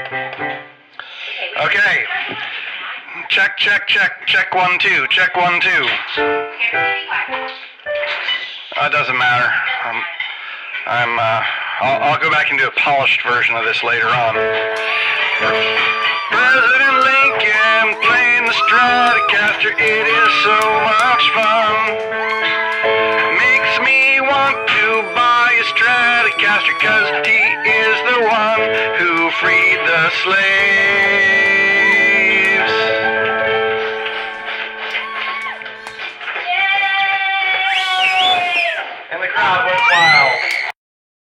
Okay. Check, check, check, check 1, 2, check 1, 2. It doesn't matter. I'll go back and do a polished version of this later on. President Lincoln playing the Stratocaster, it is so much fun. Makes me want to buy a Stratocaster, 'cause he is the one who freed the slaves. And the crowd went wild.